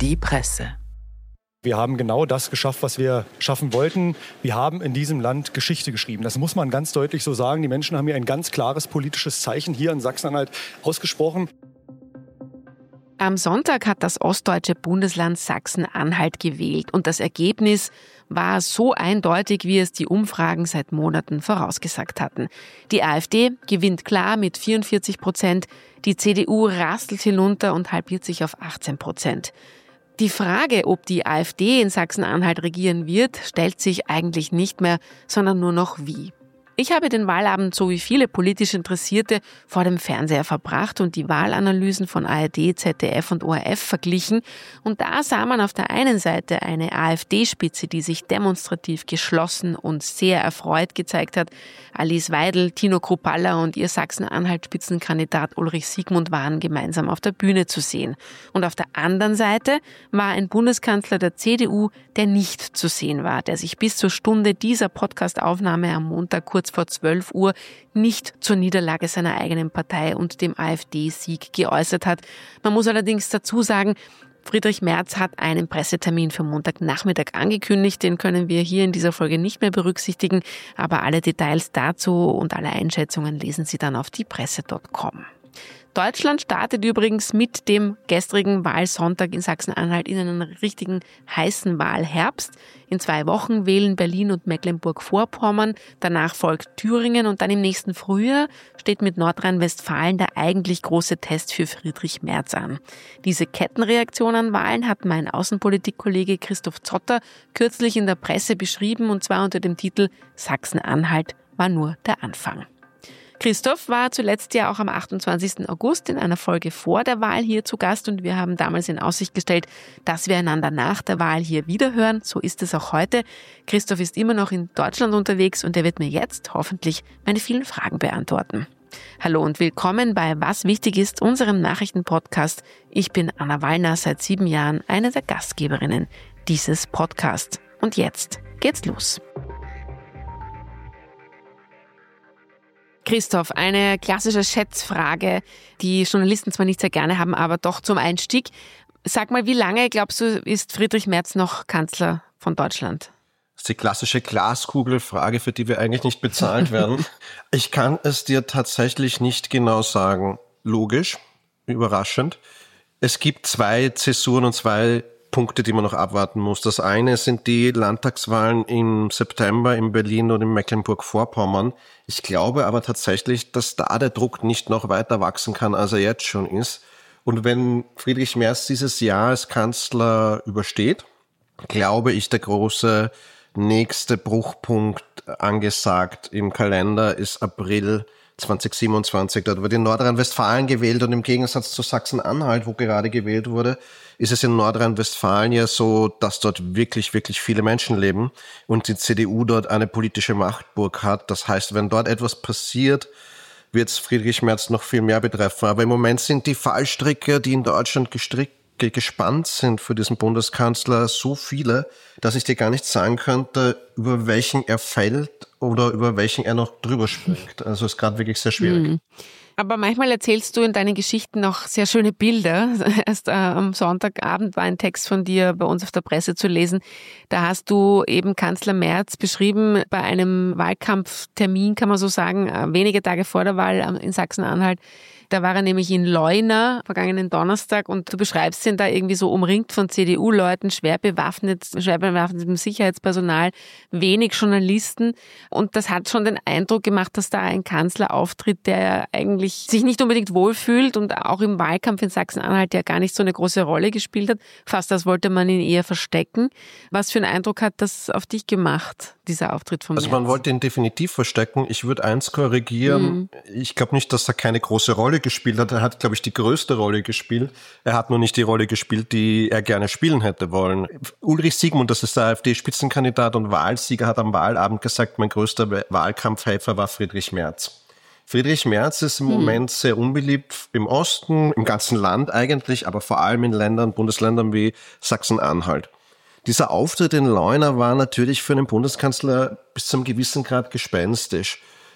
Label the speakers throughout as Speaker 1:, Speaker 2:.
Speaker 1: Die Presse.
Speaker 2: Wir haben genau das geschafft, was wir schaffen wollten. Wir haben in diesem Land Geschichte geschrieben. Das muss man ganz deutlich so sagen. Die Menschen haben hier ein ganz klares politisches Zeichen hier in Sachsen-Anhalt ausgesprochen.
Speaker 1: Am Sonntag hat das ostdeutsche Bundesland Sachsen-Anhalt gewählt und das Ergebnis war so eindeutig, wie es die Umfragen seit Monaten vorausgesagt hatten. Die AfD gewinnt klar mit 44%, die CDU rastelt hinunter und halbiert sich auf 18%. Die Frage, ob die AfD in Sachsen-Anhalt regieren wird, stellt sich eigentlich nicht mehr, sondern nur noch wie. Ich habe den Wahlabend so wie viele politisch Interessierte vor dem Fernseher verbracht und die Wahlanalysen von ARD, ZDF und ORF verglichen. Und da sah man auf der einen Seite eine AfD-Spitze, die sich demonstrativ geschlossen und sehr erfreut gezeigt hat. Alice Weidel, Tino Kruppalla und ihr Sachsen-Anhalt-Spitzenkandidat Ulrich Siegmund waren gemeinsam auf der Bühne zu sehen. Und auf der anderen Seite war ein Bundeskanzler der CDU, der nicht zu sehen war, der sich bis zur Stunde dieser Podcast-Aufnahme am Montag kurz vor 12 Uhr nicht zur Niederlage seiner eigenen Partei und dem AfD-Sieg geäußert hat. Man muss allerdings dazu sagen, Friedrich Merz hat einen Pressetermin für Montagnachmittag angekündigt. Den können wir hier in dieser Folge nicht mehr berücksichtigen. Aber alle Details dazu und alle Einschätzungen lesen Sie dann auf diepresse.com. Deutschland startet übrigens mit dem gestrigen Wahlsonntag in Sachsen-Anhalt in einen richtigen heißen Wahlherbst. In 2 Wochen wählen Berlin und Mecklenburg-Vorpommern, danach folgt Thüringen und dann im nächsten Frühjahr steht mit Nordrhein-Westfalen der eigentlich große Test für Friedrich Merz an. Diese Kettenreaktion an Wahlen hat mein Außenpolitikkollege Christoph Zotter kürzlich in der Presse beschrieben und zwar unter dem Titel Sachsen-Anhalt war nur der Anfang. Christoph war zuletzt ja auch am 28. August in einer Folge vor der Wahl hier zu Gast und wir haben damals in Aussicht gestellt, dass wir einander nach der Wahl hier wiederhören. So ist es auch heute. Christoph ist immer noch in Deutschland unterwegs und er wird mir jetzt hoffentlich meine vielen Fragen beantworten. Hallo und willkommen bei Was wichtig ist, unserem Nachrichtenpodcast. Ich bin Anna Wallner, seit 7 Jahren eine der Gastgeberinnen dieses Podcasts. Und jetzt geht's los. Christoph, eine klassische Schätzfrage, die Journalisten zwar nicht sehr gerne haben, aber doch zum Einstieg. Sag mal, wie lange, glaubst du, ist Friedrich Merz noch Kanzler von Deutschland?
Speaker 3: Das ist die klassische Glaskugelfrage, für die wir eigentlich nicht bezahlt werden. Ich kann es dir tatsächlich nicht genau sagen. Logisch, überraschend. Es gibt 2 Zäsuren und 2 Punkte, die man noch abwarten muss. Das eine sind die Landtagswahlen im September in Berlin und in Mecklenburg-Vorpommern. Ich glaube aber tatsächlich, dass da der Druck nicht noch weiter wachsen kann, als er jetzt schon ist. Und wenn Friedrich Merz dieses Jahr als Kanzler übersteht, glaube ich, der große nächste Bruchpunkt angesagt im Kalender ist April 2027. Dort wird in Nordrhein-Westfalen gewählt und im Gegensatz zu Sachsen-Anhalt, wo gerade gewählt wurde, ist es in Nordrhein-Westfalen ja so, dass dort wirklich, wirklich viele Menschen leben und die CDU dort eine politische Machtburg hat. Das heißt, wenn dort etwas passiert, wird es Friedrich Merz noch viel mehr betreffen. Aber im Moment sind die Fallstricke, die in Deutschland gespannt sind für diesen Bundeskanzler, so viele, dass ich dir gar nicht sagen könnte, über welchen er fällt oder über welchen er noch drüber springt. Also ist gerade wirklich sehr schwierig.
Speaker 1: Aber manchmal erzählst du in deinen Geschichten noch sehr schöne Bilder. Erst am Sonntagabend war ein Text von dir bei uns auf der Presse zu lesen. Da hast du eben Kanzler Merz beschrieben bei einem Wahlkampftermin, kann man so sagen, wenige Tage vor der Wahl in Sachsen-Anhalt. Da war er nämlich in Leuna, vergangenen Donnerstag, und du beschreibst ihn da irgendwie so umringt von CDU-Leuten, schwer bewaffnetem Sicherheitspersonal, wenig Journalisten. Und das hat schon den Eindruck gemacht, dass da ein Kanzler auftritt, der eigentlich sich nicht unbedingt wohlfühlt und auch im Wahlkampf in Sachsen-Anhalt ja gar nicht so eine große Rolle gespielt hat. Fast als wollte man ihn eher verstecken. Was für einen Eindruck hat das auf dich gemacht, dieser Auftritt von Merz?
Speaker 3: Also man wollte ihn definitiv verstecken. Ich würde eins korrigieren. Ich glaube nicht, dass er keine große Rolle gespielt hat. Er hat, glaube ich, die größte Rolle gespielt. Er hat nur nicht die Rolle gespielt, die er gerne spielen hätte wollen. Ulrich Siegmund, das ist der AfD-Spitzenkandidat und Wahlsieger, hat am Wahlabend gesagt, mein größter Wahlkampfhelfer war Friedrich Merz. Friedrich Merz ist im Moment sehr unbeliebt im Osten, im ganzen Land eigentlich, aber vor allem in Bundesländern wie Sachsen-Anhalt. Dieser Auftritt in Leuna war natürlich für einen Bundeskanzler bis zu einem gewissen Grad gespenstisch.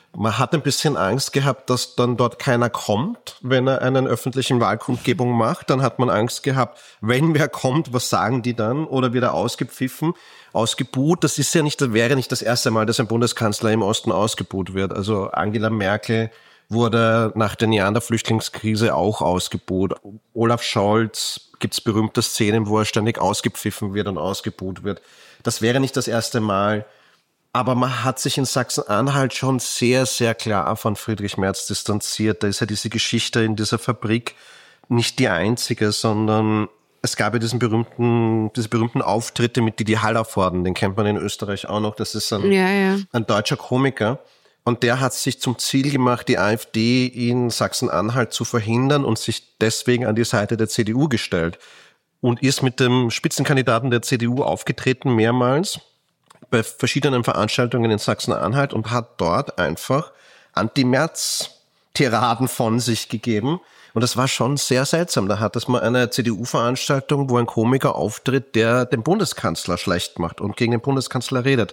Speaker 3: Man hat ein bisschen Angst gehabt, dass dann dort keiner kommt, wenn er einen öffentlichen Wahlkundgebung macht. Dann hat man Angst gehabt, wenn wer kommt, was sagen die dann? Oder wieder ausgepfiffen, ausgebuht. Das wäre nicht das erste Mal, dass ein Bundeskanzler im Osten ausgebuht wird. Also Angela Merkel wurde nach der Jahren der Flüchtlingskrise auch ausgebuht. Olaf Scholz, gibt's berühmte Szenen, wo er ständig ausgepfiffen wird und ausgebuht wird. Das wäre nicht das erste Mal. Aber man hat sich in Sachsen-Anhalt schon sehr, sehr klar von Friedrich Merz distanziert. Da ist ja diese Geschichte in dieser Fabrik nicht die einzige, sondern es gab ja diese berühmten Auftritte mit Didi Hallervorden, den kennt man in Österreich auch noch. Das ist ein deutscher Komiker. Und der hat sich zum Ziel gemacht, die AfD in Sachsen-Anhalt zu verhindern und sich deswegen an die Seite der CDU gestellt. Und ist mit dem Spitzenkandidaten der CDU aufgetreten mehrmals bei verschiedenen Veranstaltungen in Sachsen-Anhalt und hat dort einfach Anti-Merz-Tiraden von sich gegeben. Und das war schon sehr seltsam. Da hat es mal eine CDU-Veranstaltung, wo ein Komiker auftritt, der den Bundeskanzler schlecht macht und gegen den Bundeskanzler redet.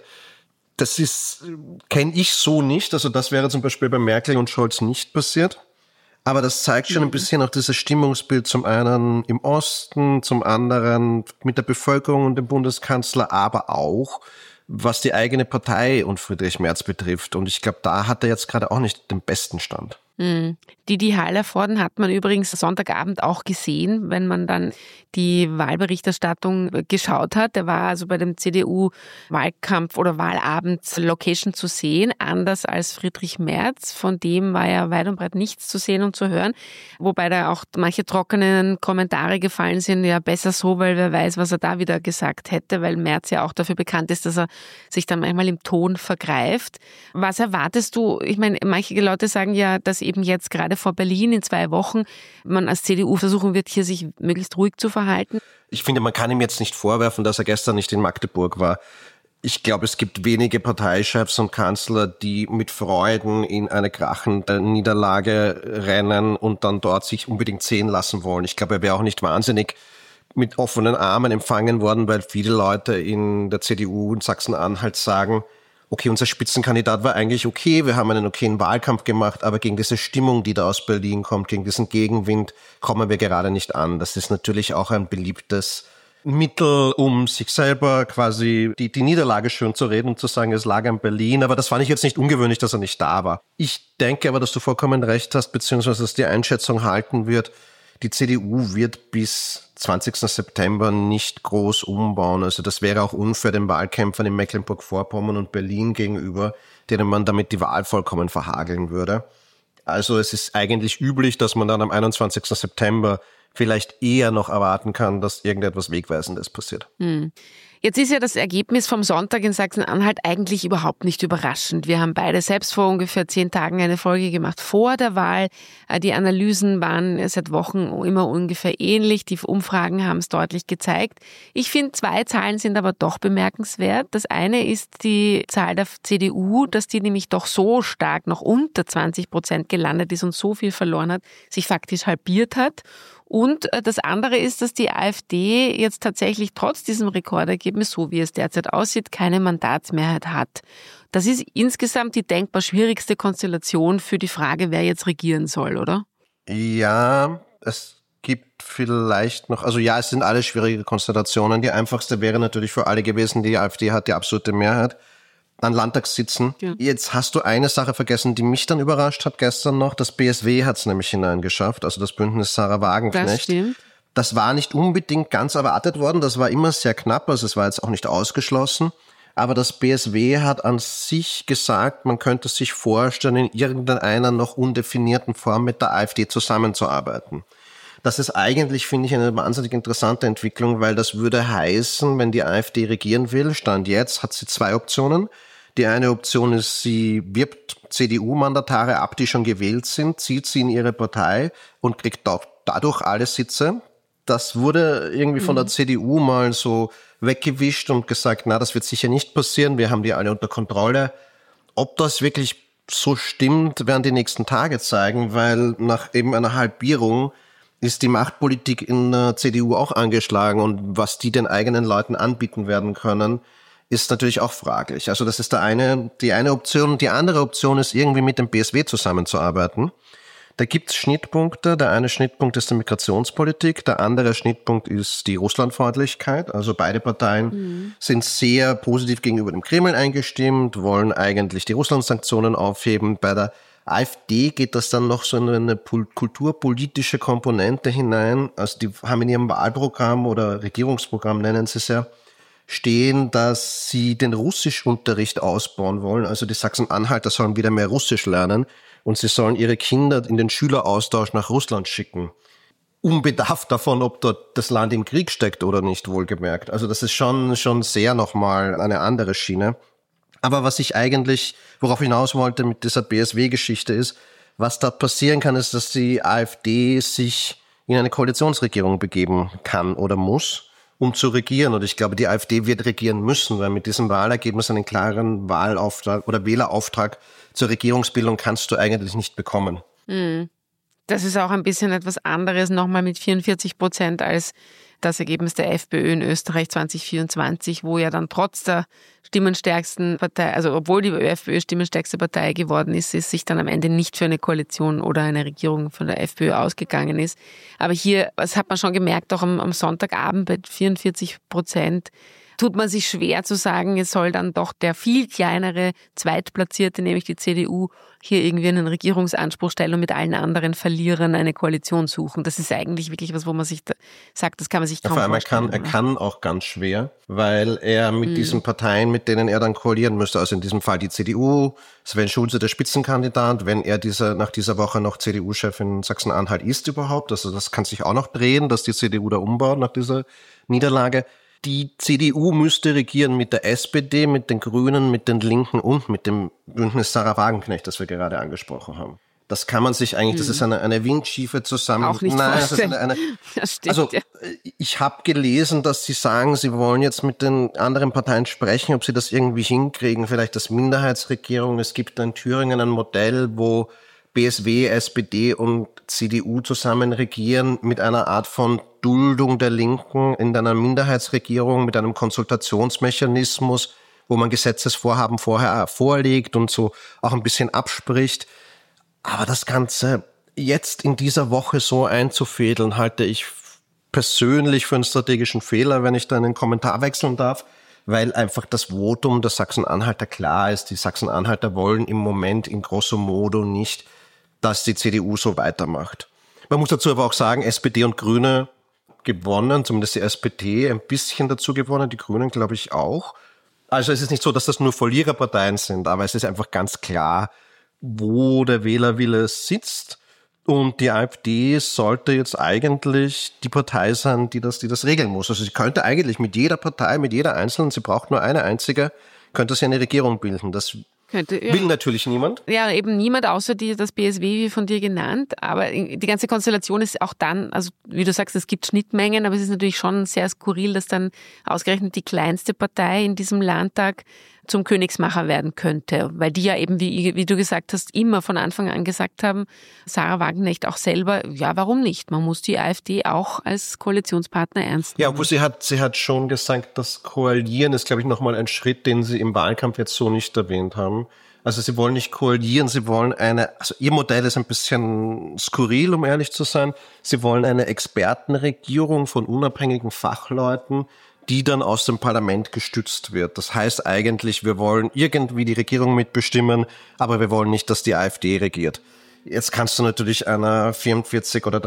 Speaker 3: Das kenne ich so nicht. Also das wäre zum Beispiel bei Merkel und Scholz nicht passiert. Aber das zeigt schon ein bisschen auch dieses Stimmungsbild, zum einen im Osten, zum anderen mit der Bevölkerung und dem Bundeskanzler, aber auch was die eigene Partei und Friedrich Merz betrifft. Und ich glaube, da hat er jetzt gerade auch nicht den besten Stand. Didi Hallervorden hat man übrigens Sonntagabend auch gesehen, wenn man dann die Wahlberichterstattung geschaut hat. Der war also bei dem CDU-Wahlkampf oder Wahlabend-Location zu sehen, anders als Friedrich Merz. Von dem war ja weit und breit nichts zu sehen und zu hören. Wobei da auch manche trockenen Kommentare gefallen sind, ja besser so, weil wer weiß, was er da wieder gesagt hätte, weil Merz ja auch dafür bekannt ist, dass er sich dann manchmal im Ton vergreift. Was erwartest du? Ich meine, manche Leute sagen ja, dass eben jetzt gerade vor Berlin in 2 Wochen man als CDU versuchen wird, hier sich möglichst ruhig zu verhalten. Ich finde, man kann ihm jetzt nicht vorwerfen, dass er gestern nicht in Magdeburg war. Ich glaube, es gibt wenige Parteichefs und Kanzler, die mit Freuden in eine krachende Niederlage rennen und dann dort sich unbedingt sehen lassen wollen. Ich glaube, er wäre auch nicht wahnsinnig mit offenen Armen empfangen worden, weil viele Leute in der CDU in Sachsen-Anhalt sagen, okay, unser Spitzenkandidat war eigentlich okay, wir haben einen okayen Wahlkampf gemacht, aber gegen diese Stimmung, die da aus Berlin kommt, gegen diesen Gegenwind, kommen wir gerade nicht an. Das ist natürlich auch ein beliebtes Mittel, um sich selber quasi die Niederlage schön zu reden und zu sagen, es lag an Berlin. Aber das fand ich jetzt nicht ungewöhnlich, dass er nicht da war. Ich denke aber, dass du vollkommen recht hast, beziehungsweise dass die Einschätzung halten wird, die CDU wird bis 20. September nicht groß umbauen. Also das wäre auch unfair den Wahlkämpfern in Mecklenburg-Vorpommern und Berlin gegenüber, denen man damit die Wahl vollkommen verhageln würde. Also es ist eigentlich üblich, dass man dann am 21. September vielleicht eher noch erwarten kann, dass irgendetwas Wegweisendes passiert.
Speaker 1: Jetzt ist ja das Ergebnis vom Sonntag in Sachsen-Anhalt eigentlich überhaupt nicht überraschend. Wir haben beide selbst vor ungefähr 10 Tagen eine Folge gemacht vor der Wahl. Die Analysen waren seit Wochen immer ungefähr ähnlich. Die Umfragen haben es deutlich gezeigt. Ich finde, 2 Zahlen sind aber doch bemerkenswert. Das eine ist die Zahl der CDU, dass die nämlich doch so stark noch unter 20% gelandet ist und so viel verloren hat, sich faktisch halbiert hat. Und das andere ist, dass die AfD jetzt tatsächlich trotz diesem Rekordergebnis, so wie es derzeit aussieht, keine Mandatsmehrheit hat. Das ist insgesamt die denkbar schwierigste Konstellation für die Frage, wer jetzt regieren soll, oder?
Speaker 3: Ja, es gibt vielleicht noch, also ja, es sind alle schwierige Konstellationen. Die einfachste wäre natürlich für alle gewesen, die AfD hat die absolute Mehrheit an Landtagssitzen. Ja. Jetzt hast du eine Sache vergessen, die mich dann überrascht hat gestern noch. Das BSW hat es nämlich hineingeschafft, also das Bündnis Sarah Wagenknecht.
Speaker 1: Das stimmt.
Speaker 3: Das war nicht unbedingt ganz erwartet worden, das war immer sehr knapp, also es war jetzt auch nicht ausgeschlossen. Aber das BSW hat an sich gesagt, man könnte sich vorstellen, in irgendeiner noch undefinierten Form mit der AfD zusammenzuarbeiten. Das ist eigentlich, finde ich, eine wahnsinnig interessante Entwicklung, weil das würde heißen, wenn die AfD regieren will, Stand jetzt, hat sie 2 Optionen. Die eine Option ist, sie wirbt CDU-Mandatare ab, die schon gewählt sind, zieht sie in ihre Partei und kriegt dadurch alle Sitze. Das wurde irgendwie von der CDU mal so weggewischt und gesagt, na, das wird sicher nicht passieren, wir haben die alle unter Kontrolle. Ob das wirklich so stimmt, werden die nächsten Tage zeigen, weil nach eben einer Halbierung ist die Machtpolitik in der CDU auch angeschlagen und was die den eigenen Leuten anbieten werden können, ist natürlich auch fraglich. Also das ist die eine Option. Die andere Option ist, irgendwie mit dem BSW zusammenzuarbeiten. Da gibt's Schnittpunkte. Der eine Schnittpunkt ist die Migrationspolitik, der andere Schnittpunkt ist die Russlandfreundlichkeit. Also beide Parteien sind sehr positiv gegenüber dem Kreml eingestimmt, wollen eigentlich die Russland-Sanktionen aufheben. Bei der AfD geht das dann noch so in eine kulturpolitische Komponente hinein. Also die haben in ihrem Wahlprogramm oder Regierungsprogramm, nennen sie es ja, stehen, dass sie den Russischunterricht ausbauen wollen. Also die Sachsen-Anhalter sollen wieder mehr Russisch lernen. Und sie sollen ihre Kinder in den Schüleraustausch nach Russland schicken. Unbedarft davon, ob dort das Land im Krieg steckt oder nicht, wohlgemerkt. Also das ist schon sehr nochmal eine andere Schiene. Aber worauf ich hinaus wollte mit dieser BSW-Geschichte ist, was da passieren kann, ist, dass die AfD sich in eine Koalitionsregierung begeben kann oder muss, um zu regieren. Und ich glaube, die AfD wird regieren müssen, weil mit diesem Wahlergebnis einen klaren Wahlauftrag oder Wählerauftrag zur Regierungsbildung kannst du eigentlich nicht bekommen.
Speaker 1: Das ist auch ein bisschen etwas anderes nochmal mit 44% als das Ergebnis der FPÖ in Österreich 2024, wo ja dann trotz der stimmenstärksten Partei, also obwohl die FPÖ stimmenstärkste Partei geworden ist, es sich dann am Ende nicht für eine Koalition oder eine Regierung von der FPÖ ausgegangen ist. Aber hier, das hat man schon gemerkt, auch am Sonntagabend bei 44%, tut man sich schwer zu sagen, es soll dann doch der viel kleinere Zweitplatzierte, nämlich die CDU, hier irgendwie einen Regierungsanspruch stellen und mit allen anderen Verlierern eine Koalition suchen. Das ist eigentlich wirklich was, wo man sich sagt, das kann man sich kaum vorstellen.
Speaker 3: Er kann auch ganz schwer, weil er mit diesen Parteien, mit denen er dann koalieren müsste, also in diesem Fall die CDU, Sven Schulze der Spitzenkandidat, wenn er nach dieser Woche noch CDU-Chef in Sachsen-Anhalt ist überhaupt, also das kann sich auch noch drehen, dass die CDU da umbaut nach dieser Niederlage. Die CDU müsste regieren mit der SPD, mit den Grünen, mit den Linken und mit dem Bündnis Sarah Wagenknecht, das wir gerade angesprochen haben. Das kann man sich eigentlich, das ist eine windschiefe Zusammenarbeit.
Speaker 1: Auch nicht vorstellen.
Speaker 3: Das stimmt, also, ich habe gelesen, dass Sie sagen, Sie wollen jetzt mit den anderen Parteien sprechen, ob Sie das irgendwie hinkriegen, vielleicht das Minderheitsregierung. Es gibt in Thüringen ein Modell, wo BSW, SPD und CDU zusammen regieren mit einer Art von Duldung der Linken in einer Minderheitsregierung mit einem Konsultationsmechanismus, wo man Gesetzesvorhaben vorher vorlegt und so auch ein bisschen abspricht. Aber das Ganze jetzt in dieser Woche so einzufädeln, halte ich persönlich für einen strategischen Fehler, wenn ich da einen Kommentar wechseln darf, weil einfach das Votum der Sachsen-Anhalter klar ist. Die Sachsen-Anhalter wollen im Moment in grosso modo nicht, dass die CDU so weitermacht. Man muss dazu aber auch sagen, SPD und Grüne gewonnen, zumindest die SPD ein bisschen dazu gewonnen, die Grünen glaube ich auch. Also es ist nicht so, dass das nur Verliererparteien sind, aber es ist einfach ganz klar, wo der Wählerwille sitzt. Und die AfD sollte jetzt eigentlich die Partei sein, die das regeln muss. Also sie könnte eigentlich mit jeder Partei, mit jeder Einzelnen, sie braucht nur eine einzige, könnte sie eine Regierung bilden. Das will natürlich niemand.
Speaker 1: Ja, eben niemand, außer das BSW, wie von dir genannt. Aber die ganze Konstellation ist auch dann, also wie du sagst, es gibt Schnittmengen, aber es ist natürlich schon sehr skurril, dass dann ausgerechnet die kleinste Partei in diesem Landtag zum Königsmacher werden könnte. Weil die ja eben, wie du gesagt hast, immer von Anfang an gesagt haben, Sarah Wagenknecht auch selber, ja, warum nicht? Man muss die AfD auch als Koalitionspartner ernst nehmen.
Speaker 3: Ja, obwohl sie hat schon gesagt, das Koalieren ist, glaube ich, nochmal ein Schritt, den sie im Wahlkampf jetzt so nicht erwähnt haben. Also sie wollen nicht koalieren, sie wollen also ihr Modell ist ein bisschen skurril, um ehrlich zu sein. Sie wollen eine Expertenregierung von unabhängigen Fachleuten, die dann aus dem Parlament gestützt wird. Das heißt eigentlich, wir wollen irgendwie die Regierung mitbestimmen, aber wir wollen nicht, dass die AfD regiert. Jetzt kannst du natürlich einer 44 oder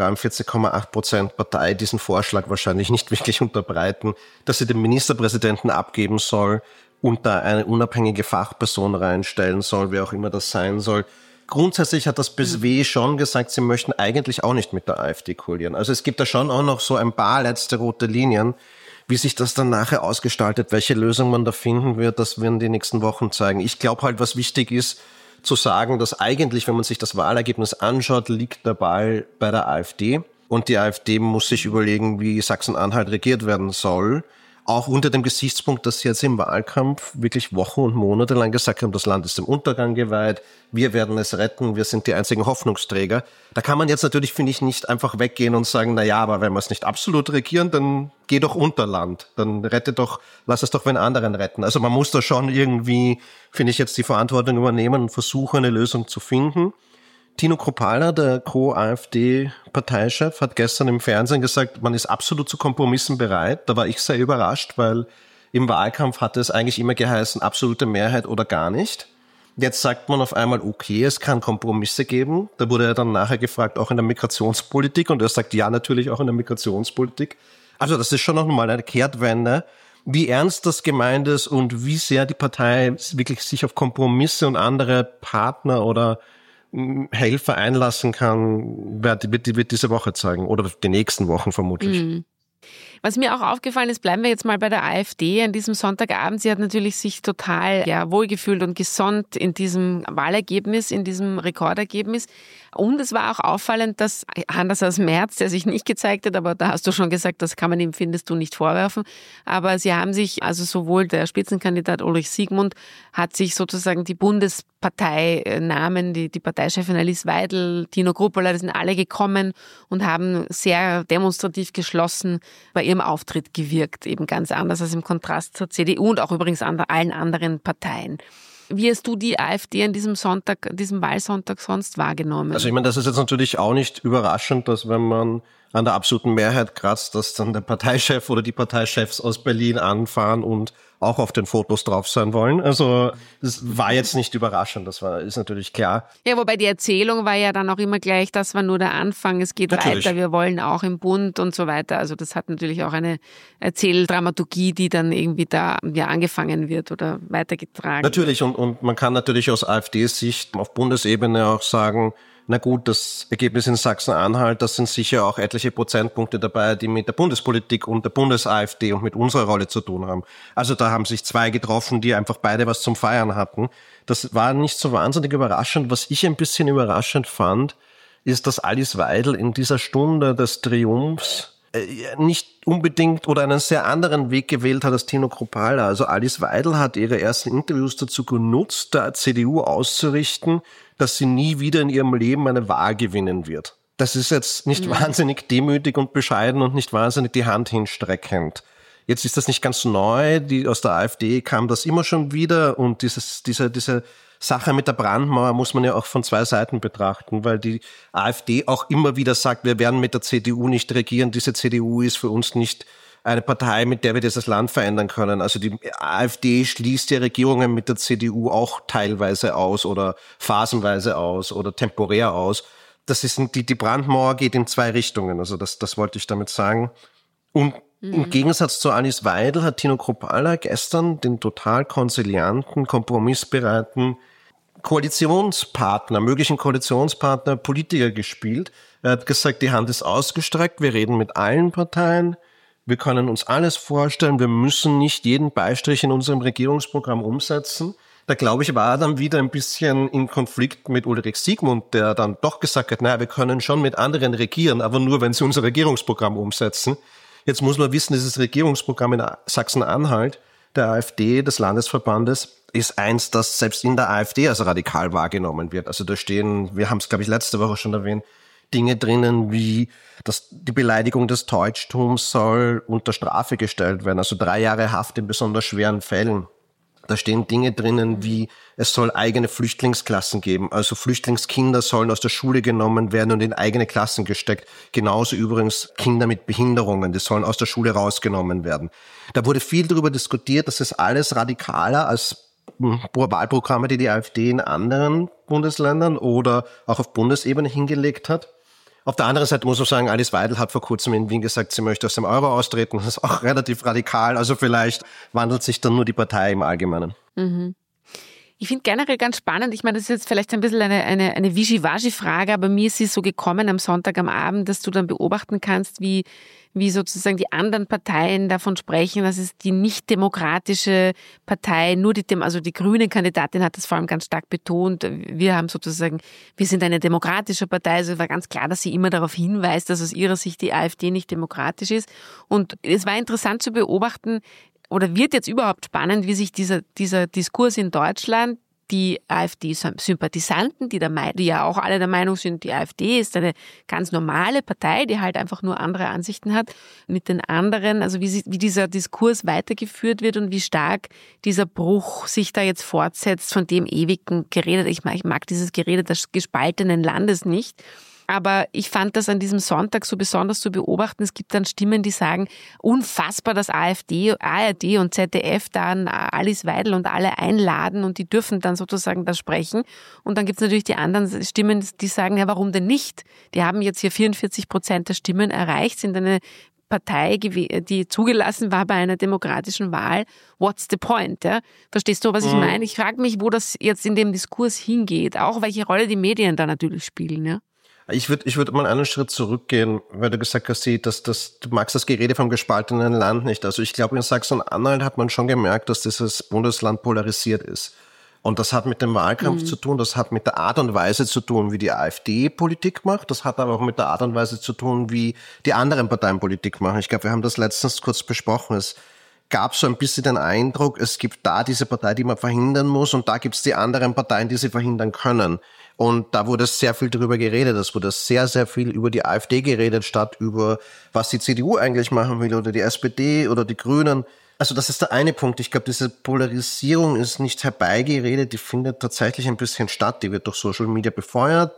Speaker 3: 43,8% Partei diesen Vorschlag wahrscheinlich nicht wirklich unterbreiten, dass sie den Ministerpräsidenten abgeben soll und da eine unabhängige Fachperson reinstellen soll, wer auch immer das sein soll. Grundsätzlich hat das BSW schon gesagt, sie möchten eigentlich auch nicht mit der AfD koalieren. Also es gibt da schon auch noch so ein paar letzte rote Linien. Wie sich das dann nachher ausgestaltet, welche Lösung man da finden wird, das werden die nächsten Wochen zeigen. Ich glaube halt, was wichtig ist, zu sagen, dass eigentlich, wenn man sich das Wahlergebnis anschaut, liegt der Ball bei der AfD. Und die AfD muss sich überlegen, wie Sachsen-Anhalt regiert werden soll. Auch unter dem Gesichtspunkt, dass sie jetzt im Wahlkampf wirklich Wochen und Monate lang gesagt haben, das Land ist dem Untergang geweiht, wir werden es retten, wir sind die einzigen Hoffnungsträger. Da kann man jetzt natürlich, finde ich, nicht einfach weggehen und sagen, na ja, aber wenn wir es nicht absolut regieren, dann geh doch unter Land. Dann lass es doch wen anderen retten. Also man muss da schon irgendwie, finde ich, jetzt die Verantwortung übernehmen und versuchen, eine Lösung zu finden. Tino Kruppalla, der Co-AfD-Parteichef, hat gestern im Fernsehen gesagt, man ist absolut zu Kompromissen bereit. Da war ich sehr überrascht, weil im Wahlkampf hatte es eigentlich immer geheißen, absolute Mehrheit oder gar nicht. Jetzt sagt man auf einmal, okay, es kann Kompromisse geben. Da wurde er dann nachher gefragt, auch in der Migrationspolitik. Und er sagt, ja, natürlich auch in der Migrationspolitik. Also das ist schon noch mal eine Kehrtwende. Wie ernst das gemeint ist und wie sehr die Partei wirklich sich auf Kompromisse und andere Partner oder Helfer einlassen kann, wird diese Woche zeigen oder die nächsten Wochen vermutlich.
Speaker 1: Mhm. Was mir auch aufgefallen ist, bleiben wir jetzt mal bei der AfD an diesem Sonntagabend. Sie hat natürlich sich total wohlgefühlt und gesonnt in diesem Wahlergebnis, in diesem Rekordergebnis. Und es war auch auffallend, dass anders als Merz, der sich nicht gezeigt hat, aber da hast du schon gesagt, das kann man ihm, findest du, nicht vorwerfen. Aber sie haben sich, also sowohl der Spitzenkandidat Ulrich Siegmund hat sich sozusagen die Bundesparteinamen, die Parteichefin Alice Weidel, Tino Kruppalla, die sind alle gekommen und haben sehr demonstrativ geschlossen bei ihrem Auftritt gewirkt, eben ganz anders als im Kontrast zur CDU und auch übrigens allen anderen Parteien. Wie hast du die AfD an diesem Sonntag, diesem Wahlsonntag sonst wahrgenommen?
Speaker 3: Also ich meine, das ist jetzt natürlich auch nicht überraschend, dass wenn man an der absoluten Mehrheit kratzt, dass dann der Parteichef oder die Parteichefs aus Berlin anfahren und auch auf den Fotos drauf sein wollen. Also das war jetzt nicht überraschend, ist natürlich klar.
Speaker 1: Ja, wobei die Erzählung war ja dann auch immer gleich, das war nur der Anfang, es geht natürlich weiter, wir wollen auch im Bund und so weiter. Also das hat natürlich auch eine Erzähldramaturgie, die dann irgendwie da angefangen wird oder weitergetragen.
Speaker 3: Natürlich und man kann natürlich aus AfD-Sicht auf Bundesebene auch sagen, na gut, das Ergebnis in Sachsen-Anhalt, das sind sicher auch etliche Prozentpunkte dabei, die mit der Bundespolitik und der Bundes-AfD und mit unserer Rolle zu tun haben. Also da haben sich zwei getroffen, die einfach beide was zum Feiern hatten. Das war nicht so wahnsinnig überraschend. Was ich ein bisschen überraschend fand, ist, dass Alice Weidel in dieser Stunde des Triumphs nicht unbedingt oder einen sehr anderen Weg gewählt hat als Tino Kruppalla. Also Alice Weidel hat ihre ersten Interviews dazu genutzt, der CDU auszurichten, dass sie nie wieder in ihrem Leben eine Wahl gewinnen wird. Das ist jetzt nicht wahnsinnig demütig und bescheiden und nicht wahnsinnig die Hand hinstreckend. Jetzt ist das nicht ganz neu, aus der AfD kam das immer schon wieder und diese Sache mit der Brandmauer muss man ja auch von zwei Seiten betrachten, weil die AfD auch immer wieder sagt, wir werden mit der CDU nicht regieren, diese CDU ist für uns nicht eine Partei, mit der wir dieses Land verändern können. Also die AfD schließt ja Regierungen mit der CDU auch teilweise aus oder phasenweise aus oder temporär aus. Das ist die Brandmauer geht in zwei Richtungen, also das wollte ich damit sagen. Und im Gegensatz zu Alice Weidel hat Tino Kruppalla gestern den total konsilianten, kompromissbereiten möglichen Koalitionspartner, Politiker gespielt. Er hat gesagt, die Hand ist ausgestreckt, wir reden mit allen Parteien, wir können uns alles vorstellen, wir müssen nicht jeden Beistrich in unserem Regierungsprogramm umsetzen. Da, glaube ich, war er dann wieder ein bisschen in Konflikt mit Ulrich Siegmund, der dann doch gesagt hat, naja, wir können schon mit anderen regieren, aber nur, wenn sie unser Regierungsprogramm umsetzen. Jetzt muss man wissen, dieses Regierungsprogramm in Sachsen-Anhalt, der AfD, des Landesverbandes, ist eins, das selbst in der AfD als radikal wahrgenommen wird. Also da stehen, wir haben es, glaube ich, letzte Woche schon erwähnt, Dinge drinnen wie, dass die Beleidigung des Deutschtums soll unter Strafe gestellt werden, also 3 Jahre Haft in besonders schweren Fällen. Da stehen Dinge drinnen wie, es soll eigene Flüchtlingsklassen geben. Also Flüchtlingskinder sollen aus der Schule genommen werden und in eigene Klassen gesteckt. Genauso übrigens Kinder mit Behinderungen, die sollen aus der Schule rausgenommen werden. Da wurde viel darüber diskutiert, dass es alles radikaler als Wahlprogramme, die die AfD in anderen Bundesländern oder auch auf Bundesebene hingelegt hat. Auf der anderen Seite muss man sagen, Alice Weidel hat vor kurzem in Wien gesagt, sie möchte aus dem Euro austreten. Das ist auch relativ radikal. Also vielleicht wandelt sich dann nur die Partei im Allgemeinen.
Speaker 1: Mhm. Ich finde generell ganz spannend, ich meine, das ist jetzt vielleicht ein bisschen eine Wischiwaschi-Frage, aber mir ist es so gekommen am Sonntag am Abend, dass du dann beobachten kannst, wie sozusagen die anderen Parteien davon sprechen, dass es die nicht-demokratische Partei, also die grüne Kandidatin hat das vor allem ganz stark betont, wir sind eine demokratische Partei, also es war ganz klar, dass sie immer darauf hinweist, dass aus ihrer Sicht die AfD nicht demokratisch ist. Und es war interessant zu beobachten, oder wird jetzt überhaupt spannend, wie sich dieser Diskurs in Deutschland, die AfD-Sympathisanten, die ja auch alle der Meinung sind, die AfD ist eine ganz normale Partei, die halt einfach nur andere Ansichten hat, mit den anderen, also wie dieser Diskurs weitergeführt wird und wie stark dieser Bruch sich da jetzt fortsetzt von dem ewigen Gerede. Ich mag dieses Gerede des gespaltenen Landes nicht. Aber ich fand das an diesem Sonntag so besonders zu beobachten. Es gibt dann Stimmen, die sagen, unfassbar, dass ARD und ZDF dann Alice Weidel und alle einladen und die dürfen dann sozusagen da sprechen. Und dann gibt es natürlich die anderen Stimmen, die sagen, ja, warum denn nicht? Die haben jetzt hier 44% der Stimmen erreicht, sind eine Partei, die zugelassen war bei einer demokratischen Wahl. What's the point? Ja? Verstehst du, was ich meine? Ich frage mich, wo das jetzt in dem Diskurs hingeht. Auch welche Rolle die Medien da natürlich spielen, ja.
Speaker 3: Ich würde mal einen Schritt zurückgehen, weil du gesagt hast, du magst das Gerede vom gespaltenen Land nicht. Also ich glaube, in Sachsen-Anhalt hat man schon gemerkt, dass dieses Bundesland polarisiert ist. Und das hat mit dem Wahlkampf zu tun, das hat mit der Art und Weise zu tun, wie die AfD Politik macht. Das hat aber auch mit der Art und Weise zu tun, wie die anderen Parteien Politik machen. Ich glaube, wir haben das letztens kurz besprochen. Es gab so ein bisschen den Eindruck, es gibt da diese Partei, die man verhindern muss, und da gibt es die anderen Parteien, die sie verhindern können. Und da wurde sehr viel darüber geredet. Es wurde sehr, sehr viel über die AfD geredet, statt über, was die CDU eigentlich machen will oder die SPD oder die Grünen. Also das ist der eine Punkt. Ich glaube, diese Polarisierung ist nicht herbeigeredet, die findet tatsächlich ein bisschen statt. Die wird durch Social Media befeuert,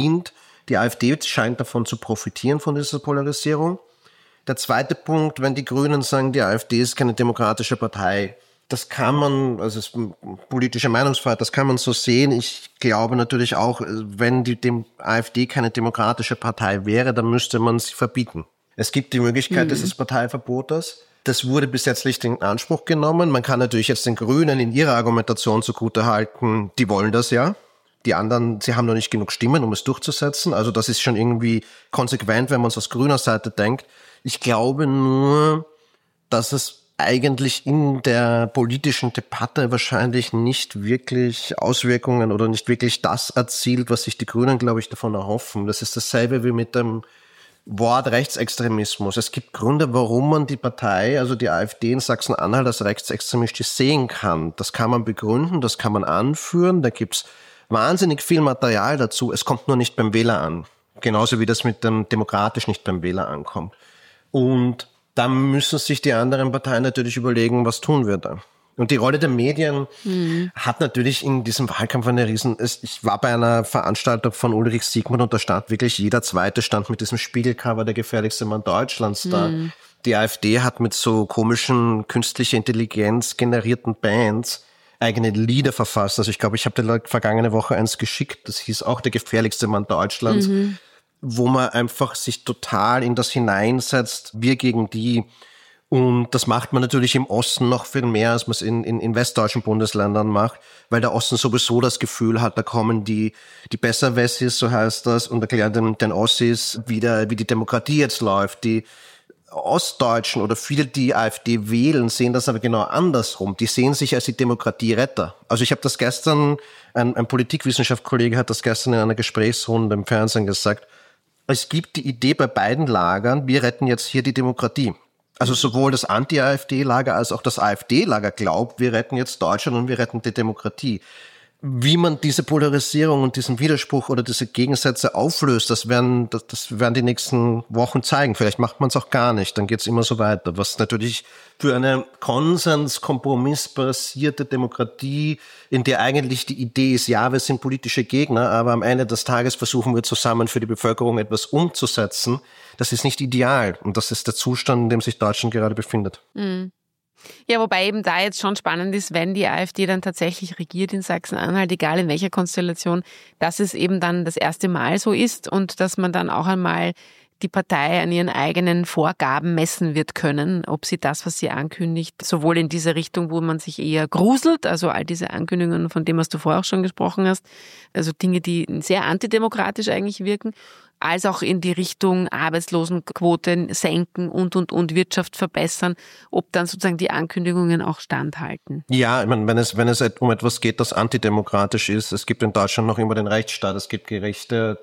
Speaker 3: die AfD scheint davon zu profitieren, von dieser Polarisierung. Der zweite Punkt, wenn die Grünen sagen, die AfD ist keine demokratische Partei, das kann man, also es ist politische Meinungsfreiheit, das kann man so sehen. Ich glaube natürlich auch, wenn die AfD keine demokratische Partei wäre, dann müsste man sie verbieten. Es gibt die Möglichkeit dieses Parteiverbotes. Das wurde bis jetzt nicht in Anspruch genommen. Man kann natürlich jetzt den Grünen in ihrer Argumentation zugutehalten, die wollen das ja. Die anderen, sie haben noch nicht genug Stimmen, um es durchzusetzen. Also das ist schon irgendwie konsequent, wenn man es aus grüner Seite denkt. Ich glaube nur, dass es eigentlich in der politischen Debatte wahrscheinlich nicht wirklich Auswirkungen oder nicht wirklich das erzielt, was sich die Grünen, glaube ich, davon erhoffen. Das ist dasselbe wie mit dem Wort Rechtsextremismus. Es gibt Gründe, warum man die Partei, also die AfD in Sachsen-Anhalt, als rechtsextremistisch sehen kann. Das kann man begründen, das kann man anführen. Da gibt's wahnsinnig viel Material dazu. Es kommt nur nicht beim Wähler an. Genauso wie das mit dem demokratisch nicht beim Wähler ankommt. Und da müssen sich die anderen Parteien natürlich überlegen, was tun wir da. Und die Rolle der Medien hat natürlich in diesem Wahlkampf ich war bei einer Veranstaltung von Ulrich Siegmann und da stand wirklich jeder Zweite stand mit diesem Spiegelcover der gefährlichste Mann Deutschlands da. Die AfD hat mit so komischen, künstlicher Intelligenz generierten Bands eigene Lieder verfasst. Also ich glaube, ich habe dir vergangene Woche eins geschickt, das hieß auch der gefährlichste Mann Deutschlands. Wo man einfach sich total in das hineinsetzt, wir gegen die. Und das macht man natürlich im Osten noch viel mehr, als man es in westdeutschen Bundesländern macht, weil der Osten sowieso das Gefühl hat, da kommen die Besserwessis, so heißt das, und erklären den Ossis, wie die Demokratie jetzt läuft. Die Ostdeutschen oder viele, die AfD wählen, sehen das aber genau andersrum. Die sehen sich als die Demokratieretter. Also ich habe das gestern, ein Politikwissenschaftskollege hat das gestern in einer Gesprächsrunde im Fernsehen gesagt, es gibt die Idee bei beiden Lagern, wir retten jetzt hier die Demokratie. Also sowohl das Anti-AfD-Lager als auch das AfD-Lager glaubt, wir retten jetzt Deutschland und wir retten die Demokratie. Wie man diese Polarisierung und diesen Widerspruch oder diese Gegensätze auflöst, das werden die nächsten Wochen zeigen. Vielleicht macht man es auch gar nicht, dann geht es immer so weiter. Was natürlich für eine konsens-kompromissbasierte Demokratie, in der eigentlich die Idee ist, ja, wir sind politische Gegner, aber am Ende des Tages versuchen wir zusammen für die Bevölkerung etwas umzusetzen, das ist nicht ideal. Und das ist der Zustand, in dem sich Deutschland gerade befindet.
Speaker 1: Ja, wobei eben da jetzt schon spannend ist, wenn die AfD dann tatsächlich regiert in Sachsen-Anhalt, egal in welcher Konstellation, dass es eben dann das erste Mal so ist und dass man dann auch einmal die Partei an ihren eigenen Vorgaben messen wird können, ob sie das, was sie ankündigt, sowohl in diese Richtung, wo man sich eher gruselt, also all diese Ankündigungen, von denen du vorher auch schon gesprochen hast, also Dinge, die sehr antidemokratisch eigentlich wirken, als auch in die Richtung Arbeitslosenquoten senken und Wirtschaft verbessern, ob dann sozusagen die Ankündigungen auch standhalten.
Speaker 3: Ja, ich meine, wenn es um etwas geht, das antidemokratisch ist, es gibt in Deutschland noch immer den Rechtsstaat, es gibt Gerichte,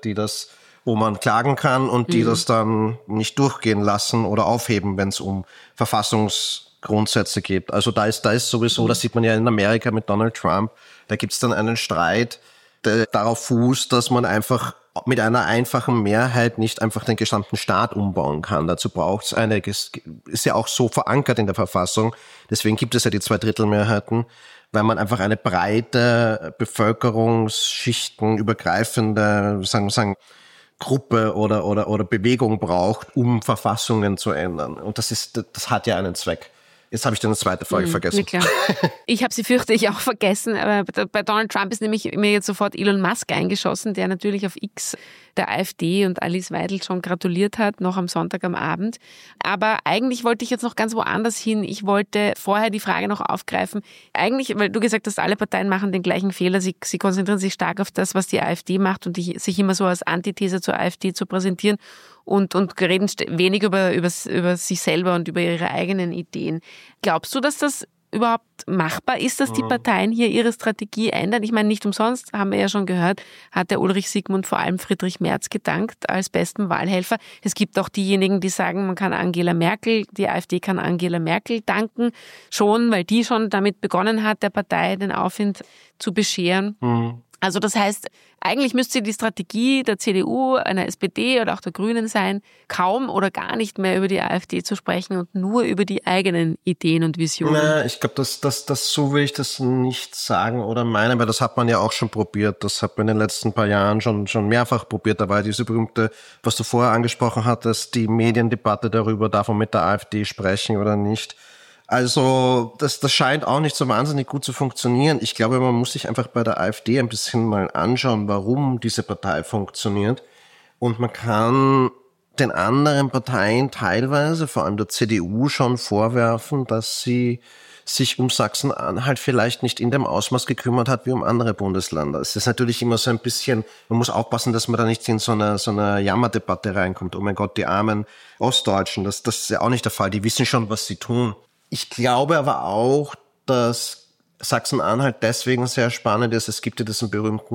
Speaker 3: wo man klagen kann und die das dann nicht durchgehen lassen oder aufheben, wenn es um Verfassungsgrundsätze geht. Also da ist sowieso, das sieht man ja in Amerika mit Donald Trump, da gibt es dann einen Streit, der darauf fußt, dass man einfach mit einer einfachen Mehrheit nicht einfach den gesamten Staat umbauen kann. Dazu braucht es ist ja auch so verankert in der Verfassung, deswegen gibt es ja die 2/3-Mehrheiten, weil man einfach eine breite Bevölkerungsschichten übergreifende, sagen Gruppe oder Bewegung braucht, um Verfassungen zu ändern. Und das hat ja einen Zweck. Jetzt habe ich deine zweite Frage vergessen.
Speaker 1: Klar. Ich habe sie, fürchte ich, auch vergessen. Aber bei Donald Trump ist nämlich mir jetzt sofort Elon Musk eingeschossen, der natürlich auf X der AfD und Alice Weidel schon gratuliert hat, noch am Sonntag am Abend. Aber eigentlich wollte ich jetzt noch ganz woanders hin. Ich wollte vorher die Frage noch aufgreifen. Eigentlich, weil du gesagt hast, alle Parteien machen den gleichen Fehler. Sie konzentrieren sich stark auf das, was die AfD macht und sich immer so als Antithese zur AfD zu präsentieren. Und reden wenig über sich selber und über ihre eigenen Ideen. Glaubst du, dass das überhaupt machbar ist, dass die Parteien hier ihre Strategie ändern? Ich meine, nicht umsonst, haben wir ja schon gehört, hat der Ulrich Sigmund vor allem Friedrich Merz gedankt als besten Wahlhelfer. Es gibt auch diejenigen, die sagen, man kann die AfD kann Angela Merkel danken, schon, weil die schon damit begonnen hat, der Partei den Aufwind zu bescheren. Also das heißt, eigentlich müsste die Strategie der CDU, einer SPD oder auch der Grünen sein, kaum oder gar nicht mehr über die AfD zu sprechen und nur über die eigenen Ideen und Visionen.
Speaker 3: Na, ich glaube, so will ich das nicht sagen oder meinen, weil das hat man ja auch schon probiert. Das hat man in den letzten paar Jahren schon mehrfach probiert. Da war diese berühmte, was du vorher angesprochen hattest, die Mediendebatte darüber, darf man mit der AfD sprechen oder nicht. Also das scheint auch nicht so wahnsinnig gut zu funktionieren. Ich glaube, man muss sich einfach bei der AfD ein bisschen mal anschauen, warum diese Partei funktioniert. Und man kann den anderen Parteien teilweise, vor allem der CDU, schon vorwerfen, dass sie sich um Sachsen-Anhalt vielleicht nicht in dem Ausmaß gekümmert hat wie um andere Bundesländer. Es ist natürlich immer so ein bisschen, man muss aufpassen, dass man da nicht in so eine Jammerdebatte reinkommt. Oh mein Gott, die armen Ostdeutschen, das ist ja auch nicht der Fall. Die wissen schon, was sie tun. Ich glaube aber auch, dass Sachsen-Anhalt deswegen sehr spannend ist. Es gibt ja dieses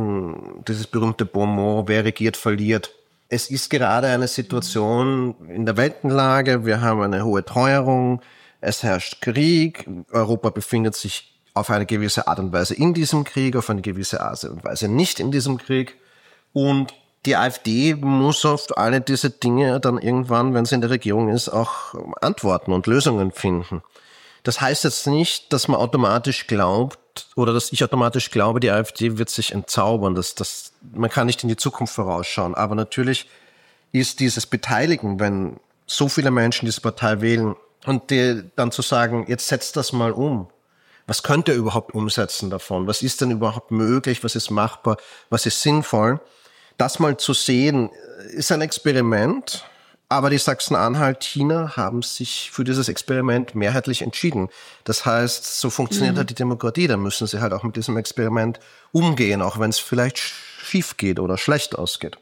Speaker 3: berühmte Bonmot, wer regiert, verliert. Es ist gerade eine Situation in der Weltenlage. Wir haben eine hohe Teuerung. Es herrscht Krieg. Europa befindet sich auf eine gewisse Art und Weise in diesem Krieg, auf eine gewisse Art und Weise nicht in diesem Krieg. Und die AfD muss auf alle diese Dinge dann irgendwann, wenn sie in der Regierung ist, auch antworten und Lösungen finden. Das heißt jetzt nicht, dass man automatisch glaubt oder dass ich automatisch glaube, die AfD wird sich entzaubern. Man kann nicht in die Zukunft vorausschauen. Aber natürlich ist dieses Beteiligen, wenn so viele Menschen diese Partei wählen und dann zu sagen, jetzt setzt das mal um. Was könnt ihr überhaupt umsetzen davon? Was ist denn überhaupt möglich? Was ist machbar? Was ist sinnvoll? Das mal zu sehen, ist ein Experiment. Aber die Sachsen-Anhaltiner haben sich für dieses Experiment mehrheitlich entschieden. Das heißt, so funktioniert halt die Demokratie. Da müssen sie halt auch mit diesem Experiment umgehen, auch wenn es vielleicht schief geht oder schlecht ausgeht.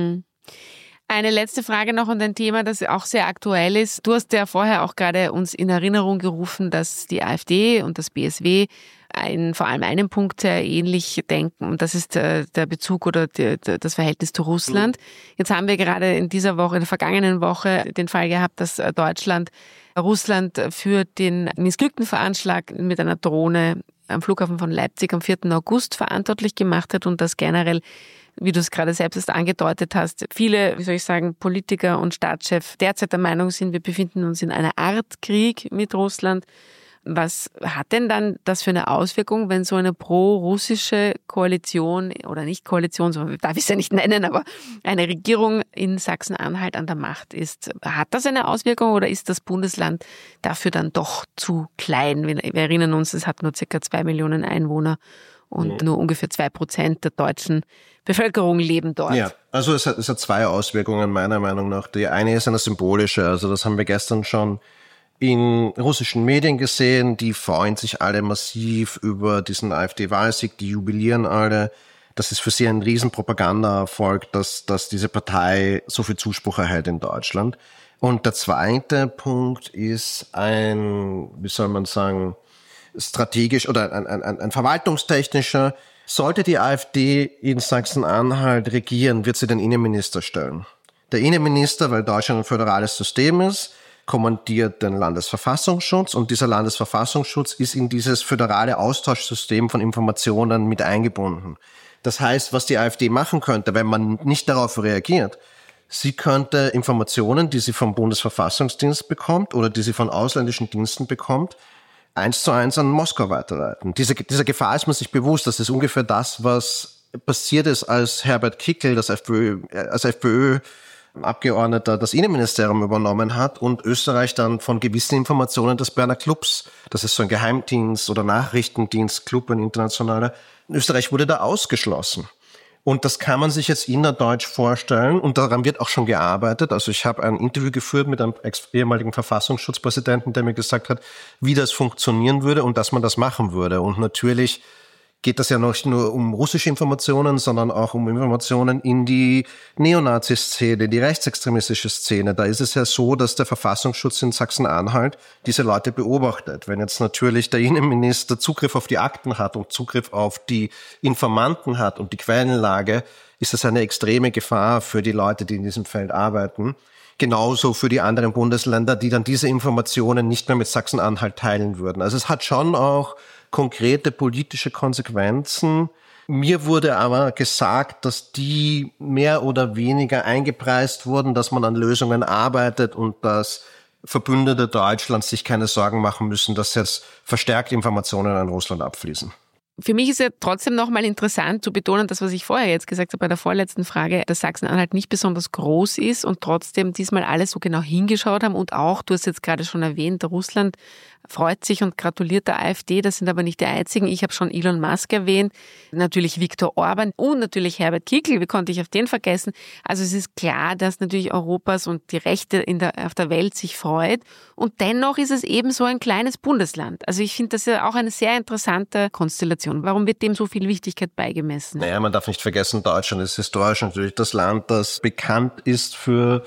Speaker 1: Eine letzte Frage noch und ein Thema, das auch sehr aktuell ist. Du hast ja vorher auch gerade uns in Erinnerung gerufen, dass die AfD und das BSW vor allem einen Punkt sehr ähnlich denken und das ist der Bezug oder das Verhältnis zu Russland. Jetzt haben wir gerade in der vergangenen Woche den Fall gehabt, dass Deutschland Russland für den missglückten Veranschlag mit einer Drohne am Flughafen von Leipzig am 4. August verantwortlich gemacht hat und das generell, wie du es gerade selbst angedeutet hast, viele, Politiker und Staatschefs derzeit der Meinung sind, wir befinden uns in einer Art Krieg mit Russland. Was hat denn dann das für eine Auswirkung, wenn so eine pro-russische Koalition oder nicht Koalition, so darf ich es ja nicht nennen, aber eine Regierung in Sachsen-Anhalt an der Macht ist? Hat das eine Auswirkung oder ist das Bundesland dafür dann doch zu klein? Wir erinnern uns, es hat nur ca. 2 Millionen Einwohner und nur ungefähr 2% der deutschen Bevölkerung leben dort.
Speaker 3: Ja, also es hat zwei Auswirkungen meiner Meinung nach. Die eine ist eine symbolische, also das haben wir gestern schon in russischen Medien gesehen, die freuen sich alle massiv über diesen AfD-Wahlsieg, die jubilieren alle. Das ist für sie ein riesen Propagandaerfolg, dass diese Partei so viel Zuspruch erhält in Deutschland. Und der zweite Punkt ist ein, wie soll man sagen, strategisch oder ein verwaltungstechnischer. Sollte die AfD in Sachsen-Anhalt regieren, wird sie den Innenminister stellen. Der Innenminister, weil Deutschland ein föderales System ist, kommandiert den Landesverfassungsschutz und dieser Landesverfassungsschutz ist in dieses föderale Austauschsystem von Informationen mit eingebunden. Das heißt, was die AfD machen könnte, wenn man nicht darauf reagiert, sie könnte Informationen, die sie vom Bundesverfassungsdienst bekommt oder die sie von ausländischen Diensten bekommt, 1:1 an Moskau weiterleiten. Dieser Gefahr ist man sich bewusst. Das ist ungefähr das, was passiert ist, als Herbert Kickl, als FPÖ-Abgeordneter, das Innenministerium übernommen hat und Österreich dann von gewissen Informationen des Berner Clubs, das ist so ein Geheimdienst oder Nachrichtendienstclub, ein internationaler, Österreich wurde da ausgeschlossen. Und das kann man sich jetzt innerdeutsch vorstellen und daran wird auch schon gearbeitet. Also ich habe ein Interview geführt mit einem ehemaligen Verfassungsschutzpräsidenten, der mir gesagt hat, wie das funktionieren würde und dass man das machen würde. Und natürlich geht das ja nicht nur um russische Informationen, sondern auch um Informationen in die Neonazi-Szene, die rechtsextremistische Szene. Da ist es ja so, dass der Verfassungsschutz in Sachsen-Anhalt diese Leute beobachtet. Wenn jetzt natürlich der Innenminister Zugriff auf die Akten hat und Zugriff auf die Informanten hat und die Quellenlage, ist das eine extreme Gefahr für die Leute, die in diesem Feld arbeiten. Genauso für die anderen Bundesländer, die dann diese Informationen nicht mehr mit Sachsen-Anhalt teilen würden. Also es hat schon auch konkrete politische Konsequenzen. Mir wurde aber gesagt, dass die mehr oder weniger eingepreist wurden, dass man an Lösungen arbeitet und dass Verbündete Deutschlands sich keine Sorgen machen müssen, dass jetzt verstärkt Informationen an Russland abfließen.
Speaker 1: Für mich ist ja trotzdem nochmal interessant zu betonen, das, was ich vorher jetzt gesagt habe bei der vorletzten Frage, dass Sachsen-Anhalt nicht besonders groß ist und trotzdem diesmal alle so genau hingeschaut haben und auch, du hast jetzt gerade schon erwähnt, Russland freut sich und gratuliert der AfD, das sind aber nicht die einzigen. Ich habe schon Elon Musk erwähnt, natürlich Viktor Orban und natürlich Herbert Kickl, wie konnte ich auf den vergessen? Also es ist klar, dass natürlich Europas und die Rechte auf der Welt sich freut und dennoch ist es eben so ein kleines Bundesland. Also ich finde das ja auch eine sehr interessante Konstellation. Warum wird dem so viel Wichtigkeit beigemessen?
Speaker 3: Naja, man darf nicht vergessen, Deutschland ist historisch natürlich das Land, das bekannt ist für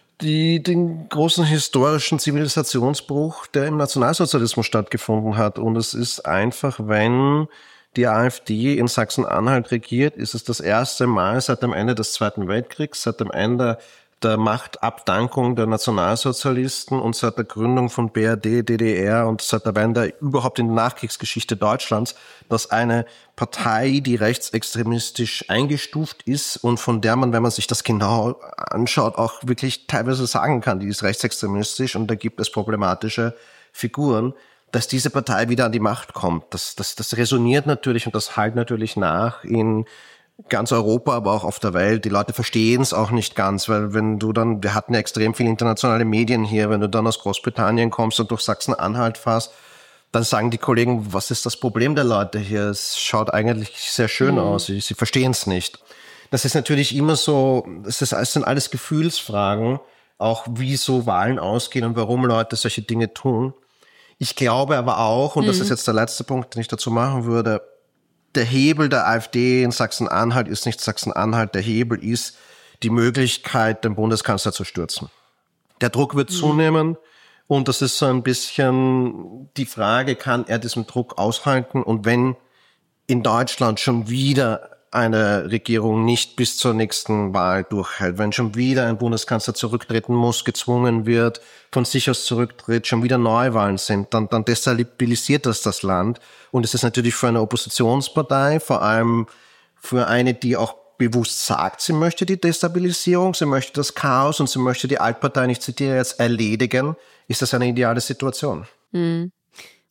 Speaker 3: den großen historischen Zivilisationsbruch, der im Nationalsozialismus stattgefunden hat. Und es ist einfach, wenn die AfD in Sachsen-Anhalt regiert, ist es das erste Mal seit dem Ende des Zweiten Weltkriegs, seit dem Ende der Machtabdankung der Nationalsozialisten und seit der Gründung von BRD, DDR und seit der Wende überhaupt in der Nachkriegsgeschichte Deutschlands, dass eine Partei, die rechtsextremistisch eingestuft ist und von der man, wenn man sich das genau anschaut, auch wirklich teilweise sagen kann, die ist rechtsextremistisch und da gibt es problematische Figuren, dass diese Partei wieder an die Macht kommt. Das resoniert natürlich und das hallt natürlich nach in ganz Europa, aber auch auf der Welt. Die Leute verstehen es auch nicht ganz, weil wir hatten ja extrem viele internationale Medien hier, wenn du dann aus Großbritannien kommst und durch Sachsen-Anhalt fährst, dann sagen die Kollegen, was ist das Problem der Leute hier? Es schaut eigentlich sehr schön aus, sie verstehen es nicht. Das ist natürlich immer so, es sind alles Gefühlsfragen, auch wie so Wahlen ausgehen und warum Leute solche Dinge tun. Ich glaube aber auch, und das ist jetzt der letzte Punkt, den ich dazu machen würde, der Hebel der AfD in Sachsen-Anhalt ist nicht Sachsen-Anhalt, der Hebel ist die Möglichkeit, den Bundeskanzler zu stürzen. Der Druck wird zunehmen und das ist so ein bisschen die Frage, kann er diesen Druck aushalten? Und wenn in Deutschland schon wieder eine Regierung nicht bis zur nächsten Wahl durchhält, wenn schon wieder ein Bundeskanzler zurücktreten muss, gezwungen wird, von sich aus zurücktritt, schon wieder Neuwahlen sind, dann destabilisiert das Land. Und es ist natürlich für eine Oppositionspartei, vor allem für eine, die auch bewusst sagt, sie möchte die Destabilisierung, sie möchte das Chaos und sie möchte die Altparteien, ich zitiere jetzt, erledigen, ist das eine ideale Situation.
Speaker 1: Und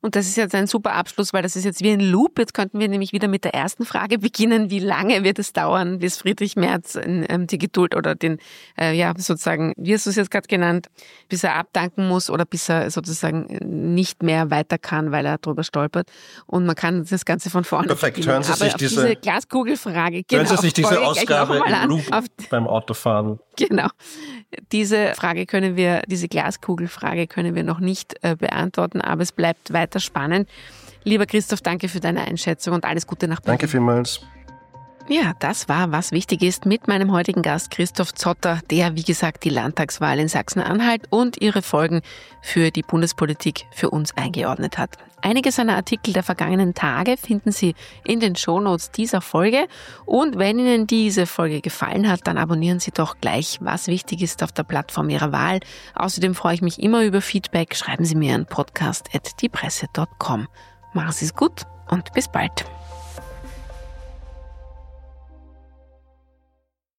Speaker 1: Und das ist jetzt ein super Abschluss, weil das ist jetzt wie ein Loop. Jetzt könnten wir nämlich wieder mit der ersten Frage beginnen. Wie lange wird es dauern, bis Friedrich Merz die Geduld oder den, sozusagen, wie hast du es jetzt gerade genannt, bis er abdanken muss oder bis er sozusagen nicht mehr weiter kann, weil er drüber stolpert. Und man kann das Ganze von vorne
Speaker 3: Perfekt,
Speaker 1: beginnen.
Speaker 3: hören Sie sich
Speaker 1: diese Glaskugelfrage.
Speaker 3: Hören Sie sich diese Ausgabe im Loop beim Autofahren.
Speaker 1: Genau. Diese Glaskugelfrage können wir noch nicht beantworten, aber es bleibt weiter spannend. Lieber Christoph, danke für deine Einschätzung und alles Gute nach Berlin.
Speaker 3: Danke vielmals.
Speaker 1: Ja, das war Was wichtig ist mit meinem heutigen Gast Christoph Zotter, der, wie gesagt, die Landtagswahl in Sachsen-Anhalt und ihre Folgen für die Bundespolitik für uns eingeordnet hat. Einige seiner Artikel der vergangenen Tage finden Sie in den Shownotes dieser Folge. Und wenn Ihnen diese Folge gefallen hat, dann abonnieren Sie doch gleich Was wichtig ist auf der Plattform Ihrer Wahl. Außerdem freue ich mich immer über Feedback. Schreiben Sie mir an podcast@diepresse.com. Machen Sie es gut und bis bald.